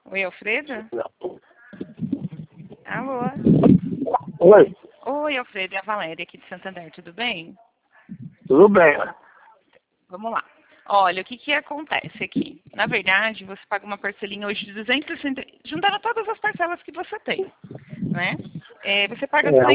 Oi, Alfredo? Alô? Oi, Oi, Alfredo, é a Valéria aqui de Santander, tudo bem? tudo bem? Vamos lá. Olha, o que que acontece aqui? Na verdade, você paga uma parcelinha hoje de 260, juntando todas as parcelas que você tem, né? Você paga R$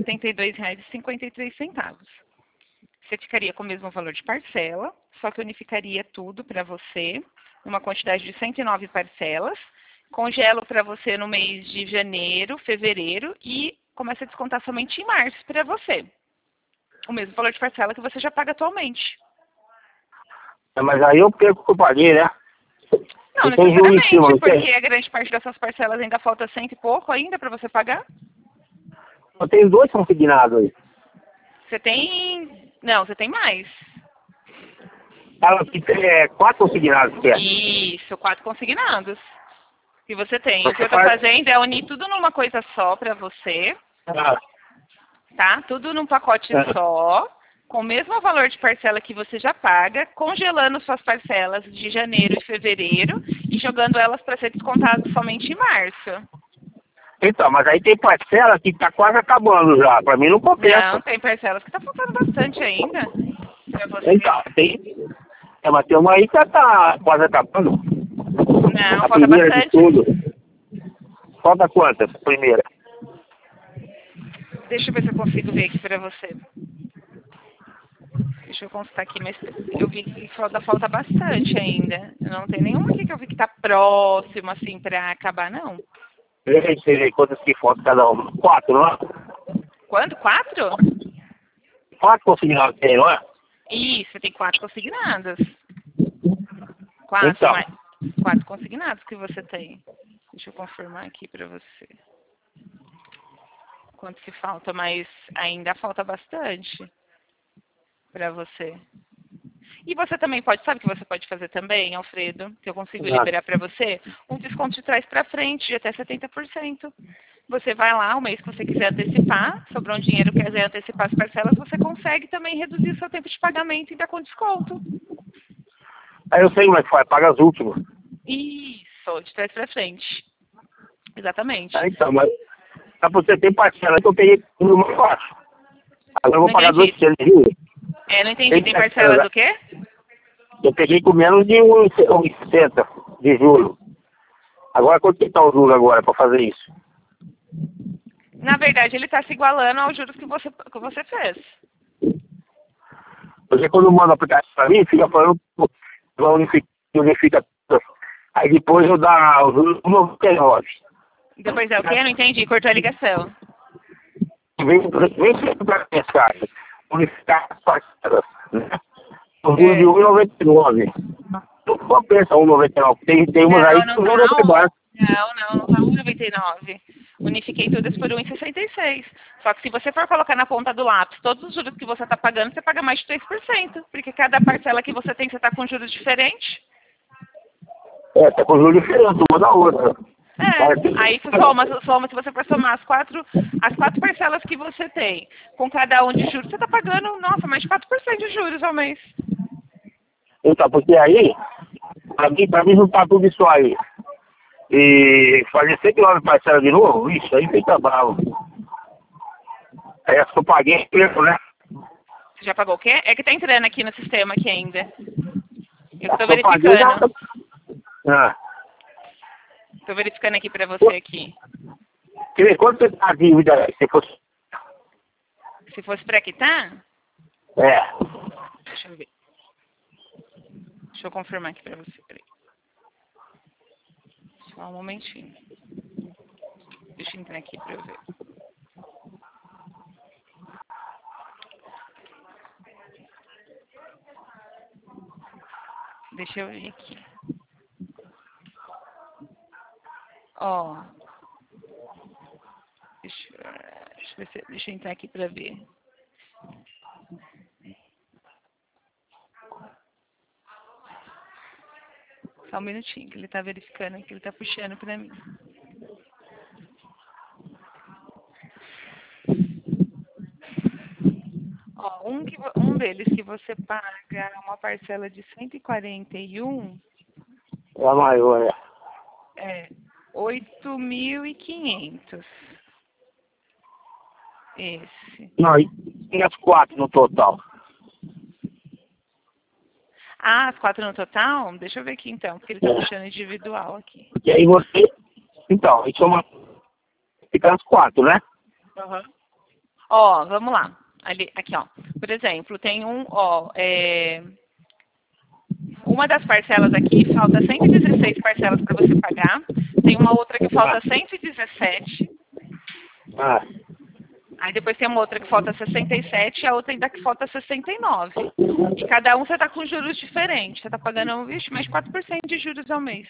272,53. Você ficaria com o mesmo valor de parcela, só que unificaria tudo para você, numa quantidade de 109 parcelas. Congelo para você no mês de janeiro, fevereiro e começa a descontar somente em março para você. O mesmo valor de parcela que você já paga atualmente. Mas aí eu perco o que eu paguei, né? Não E tem juro em cima, necessariamente, não porque tem? a grande parte dessas parcelas ainda falta cento e pouco ainda para você pagar. Eu tenho dois consignados aí. Você tem... Não, você tem mais. Fala que tem quatro consignados, que é. Isso, 4 consignados que você tem. O que eu Você estou faz... fazendo é unir tudo numa coisa só para você, Ah, tá? Tudo num pacote ah. só, com o mesmo valor de parcela que você já paga, congelando suas parcelas de janeiro e fevereiro e jogando elas para ser descontado somente em março. Então, mas aí tem parcela que tá quase acabando já. Pra mim não Não, compensa. tem parcelas que tá faltando bastante ainda para você. Então, tem... mas tem uma aí que já tá quase acabando. Não, A falta primeira de bastante. tudo. Falta quantas? Primeira. Deixa eu ver se eu consigo ver aqui para você. Deixa eu consultar aqui, mas eu vi que falta bastante ainda. Não tem nenhuma aqui que eu vi que tá próximo, assim, para acabar, não. Eu nem sei quantas que faltam cada uma. Quatro, não é? Quanto? 4? Quatro consignados tem, não é? Isso, tem 4 consignados. 4, Então. mais 4 consignados que você tem. Deixa eu confirmar aqui para você. Quanto que falta, mas ainda falta bastante para você. E você também pode, sabe o que você pode fazer também, Alfredo? Que eu consigo Ah, liberar para você? Um desconto de trás para frente de até 70%. Você vai lá, o mês que você quiser antecipar, sobrou um dinheiro, quiser antecipar as parcelas, você consegue também reduzir o seu tempo de pagamento e dar com desconto. aí eu sei como é que faz, paga as últimas. Isso, de trás para frente. Exatamente. Então, mas você tem parcela que eu peguei no mais baixo. Agora eu Não vou pagar entendi. 200 de juros. Não entendi. Tem Tem parcela, parcelas né? do quê? Eu peguei com menos de 1,60 de juros. Agora quanto que está o juro agora para fazer isso? Na verdade, ele está se igualando aos juros que você fez. Porque quando manda aplicativo para mim, fica falando que unifica tudo. Aí depois eu dá o juros 1,99. Depois é o quê? Não entendi. Cortou a ligação. Vem sempre para minhas cartas. Unificar as parcelas, né? O juro de É. 1,99. Não compensa 1,99. Tem umas aí Não, que não o juro é tá. mais baixo. Não tá 1,99. Unifiquei todas por 1,66. Só que se você for colocar na ponta do lápis todos os juros que você está pagando, você paga mais de 3%. Porque cada parcela que você tem, você está com juros diferentes. Tá com juro diferente uma da outra. Aí soma, se você for somar as quatro parcelas que você tem, com cada um de juros, você está pagando, nossa, mais de 4% de juros ao mês. Então, porque aí, pra mim juntar tudo isso aí e fazer 109 parcelas de novo, isso aí fica bravo. Aí essa que eu paguei mesmo, né? Você já pagou o quê? É que tá entrando aqui no sistema aqui ainda. Eu Essa estou que eu paguei já. verificando. Ah. Estou verificando aqui para você aqui. Quer ver quanto você tá a dívida aí? Se fosse. Se fosse para quitar, É. deixa eu ver. Deixa eu confirmar aqui para você. Peraí. Só um momentinho. Deixa eu entrar aqui para eu ver. Deixa eu ver aqui. Ó. Deixa eu entrar aqui para ver. Só um minutinho, que ele tá verificando, que ele tá puxando para mim. Ó, um deles que você paga uma parcela de 141, É a maior, é. É 8.500. Esse. Não, e as 4 no total? Ah, as 4 no total? Deixa eu ver aqui então, porque ele tá puxando individual aqui. E aí você... Então, aí soma... Fica as 4, né? Uhum. Ó, vamos lá. Ali, aqui, ó. Por exemplo, tem uma das parcelas aqui falta 116 parcelas para você pagar. Tem uma outra que falta 117. Ah, Aí depois tem uma outra que falta 67 e a outra ainda que falta 69. E cada um você tá com juros diferentes. Você tá pagando, vixe, mais 4% de juros ao mês.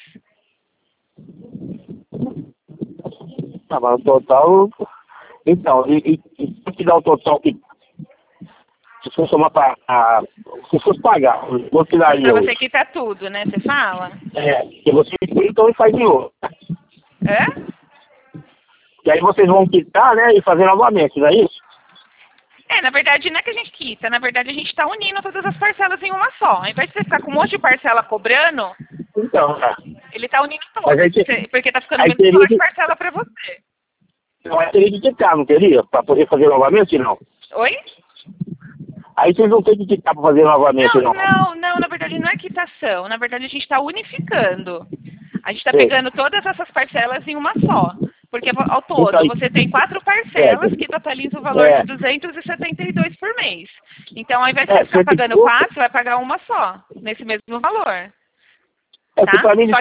tá, mas o total... Então, e se te dá o total que... Se for somar se fosse pagar, você daria Pra hoje? você quitar tudo, né? Você fala? Que você então e faz de novo. É? E aí vocês vão quitar, né, e fazer novamente, não é isso? É, na verdade não é que a gente quita, na verdade a gente tá unindo todas as parcelas em uma só. Ao invés de você ficar com um monte de parcela cobrando, Então, ele tá unindo mas todas, aí, porque tá ficando aí menos valor de parcela pra você. teria que quitar, não teria? Para poder fazer novamente, não? Oi? Aí vocês não têm que quitar para fazer novamente, não? Não, na verdade não é quitação, na verdade a gente está unificando. A gente está Sim. pegando todas essas parcelas em uma só. Porque ao todo Então, você tem 4 parcelas que totalizam o valor de 272 por mês. Então ao invés de você ficar pagando 4, você vai pagar uma só, nesse mesmo valor. Tá?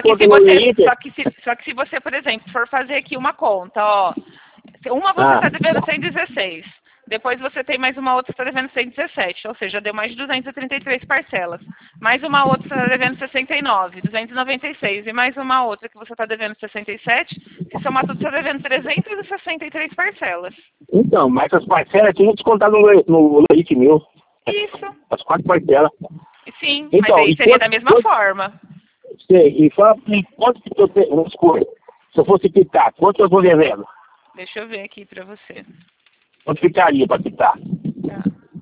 Só que se você, por exemplo, for fazer aqui uma conta, ó, uma você está devendo 116, depois você tem mais uma outra que está devendo 117, ou seja, deu mais de 233 parcelas. Mais uma outra que está devendo 69, 296, e mais uma outra que você está devendo 67, se somar tudo, você está devendo 363 parcelas. Então, mas as parcelas tinham descontado no leite meu. Isso. As 4 parcelas. Sim, Então, mas aí seria da mesma forma. Sei, e fala quanto que eu tenho, vamos escolher. Se eu fosse quitar, quanto eu estou devendo? Deixa eu ver aqui pra você. Quanto ficaria para quitar? Tá.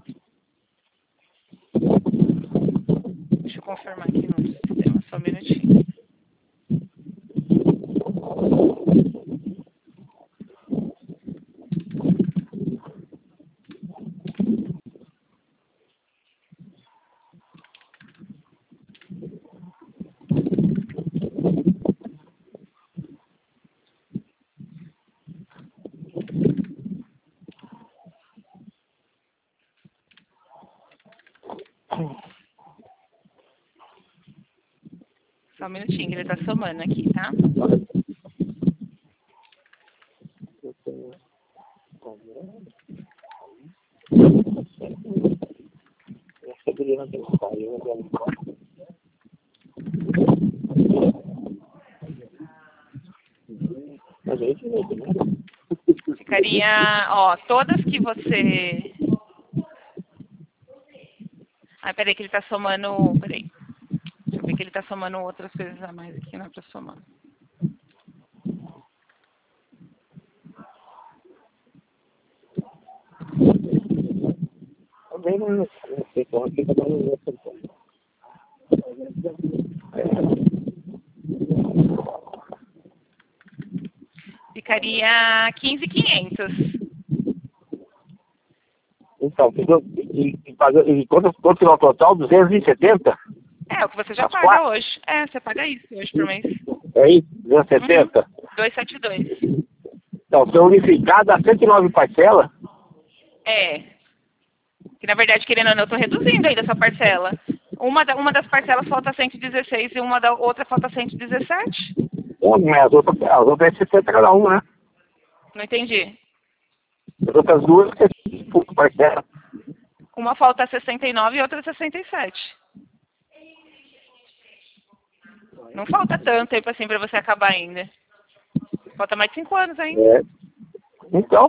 Deixa eu confirmar aqui no sistema, só um minutinho. Só um minutinho, ele tá somando aqui, tá? Ficaria, ó, todas que você... Ah, peraí que ele tá somando... Peraí. Deixa eu ver que ele tá somando outras coisas a mais aqui, não é pra somar. Ficaria 15.500. Então, e quanto que é o total? 270? É, o que você já paga hoje. É, você paga isso hoje por mês. É isso? 270? 272. Então, se eu unificar, dá 109 parcelas? É. Que na verdade, querendo ou não, eu tô reduzindo ainda essa parcela. Uma das parcelas falta 116 e uma da outra falta 117. Mas as outras é 60 cada uma, né? Não entendi. As outras duas, 60 parcelas. Uma falta 69 e outra 67. Não falta tanto tempo assim pra você acabar ainda. Falta mais de 5 anos ainda. É. Então.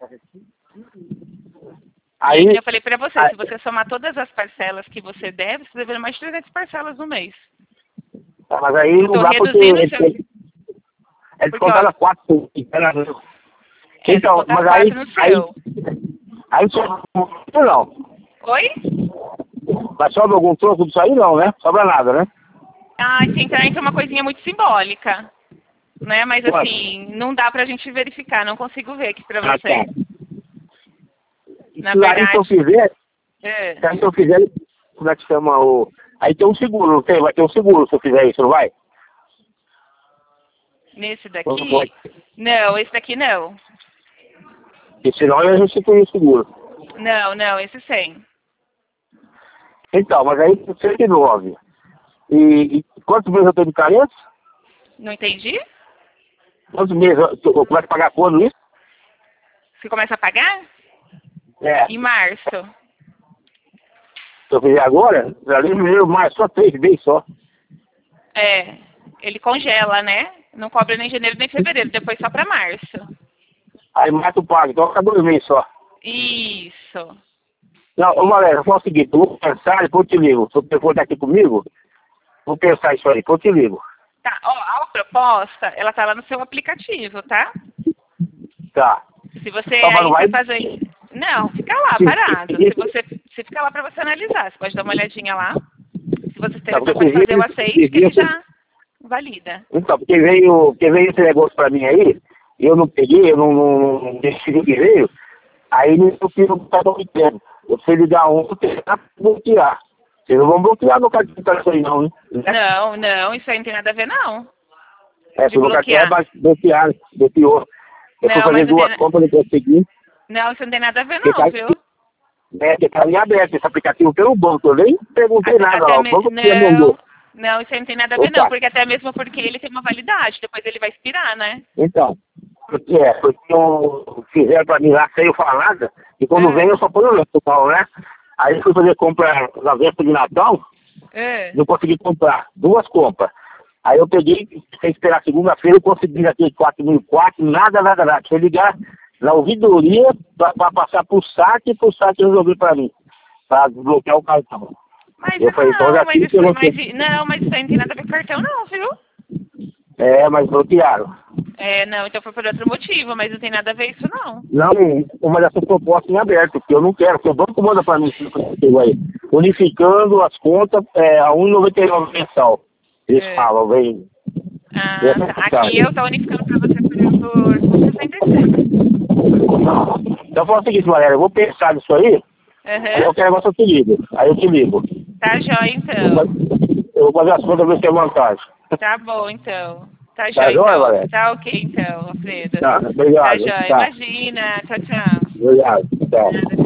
Aí, eu falei pra você, se você somar todas as parcelas que você deve, você deve mais de 300 parcelas no mês. Tá, mas aí não dá porque... É descontado a 4. Então, mas aí sobra não. Oi? Mas sobra algum troco disso aí não, né? Sobra nada, né? Ah, sim, então entra uma coisinha muito simbólica. né? Mas Pode. assim, não dá pra gente verificar, não consigo ver aqui pra Ah, você. tá. Na Aí verdade... se eu fizer, É. aí se eu fizer, como é que chama o... Aí tem um seguro, não tem? Vai ter um seguro se eu fizer isso, não vai? Nesse Ou não daqui? pode? Não, esse daqui não. Porque senão eu restituir o seguro. Não, esse sem. Então, mas aí 109. E quantos meses eu tenho de carência? Não entendi? Quantos meses eu começo a pagar quando isso? Você começa a pagar? É. Em março. Se eu fizer agora, ali no primeiro mais só 3 meses só. É. Ele congela, né? Não cobra nem janeiro nem fevereiro, depois só pra março. Aí mais eu pago, então fica 2 meses só. Isso. Não, ô Valéria, eu vou fazer o seguinte, eu vou pensar e depois eu te ligo. Se o telefone tá aqui comigo, vou pensar isso aí, depois eu te ligo. Tá, ó, a proposta, ela tá lá no seu aplicativo, tá? Tá. Se você Então, mas aí não vai... quer fazer... Não, fica lá, parado. Se fica lá pra você analisar, você pode dar uma olhadinha lá. Se você Tá, interessar, porque pode fazer o aceite, que ele isso- já valida. Então, porque veio esse negócio pra mim aí, eu não peguei, eu não decidi que veio, aí eu fiz um cartão de crédito. Eu preciso ligar um, tentar bloquear. Vocês não vão bloquear meu cartão de crédito aí não, hein? Não, isso aí não tem nada a ver, não. É, De se o meu cartão é bloquear. bloquear, bloqueou. Eu fui Não, fazer mas não tem... duas compras, não consegui. Não, isso não tem nada a ver, Porque não, tá, viu? que tá em aberto esse aplicativo pelo banco. Eu nem perguntei nada lá. O banco que me mandou. Não, isso aí não tem nada a ver, não. Opa. Porque até mesmo porque ele tem uma validade. Depois ele vai expirar, né? Então, porque eu fizeram pra mim lá sem eu falar nada, e quando vem eu só ponho o Paulo, né? Aí eu fui fazer compra na véspera de Natal, não consegui comprar, 2 compras. Aí eu peguei, sem esperar segunda-feira, eu consegui aquele 4.004, nada. Deixa eu ligar na ouvidoria pra passar pro saque e pro saque resolver pra mim, pra desbloquear o cartão. Mas Eu falei, então já mas tive isso, que você. mas isso aí não tem nada a ver com cartão, não, viu? É, mas bloquearam. Não, então foi por outro motivo, mas não tem nada a ver isso, não. Não, uma dessas propostas em aberto, que eu não quero, porque o banco manda para mim aí, unificando as contas a 1,99 mensal. Eles falam, vem. Tá. Aqui eu tô unificando pra você por 66. Então fala o seguinte, Valéria, eu vou pensar nisso aí, aí eu quero negócio eu te ligo. Aí eu te ligo. Tá jóia, então. Eu vou fazer as contas ver se é vantagem. Tá bom, então. Tá Tá jóia, jóia, então. Valéria? Tá ok, então, Alfredo. Tá, obrigado. Tá jóia. Tá. Imagina. Tchau, tchau. Obrigado. Tchau. Nada.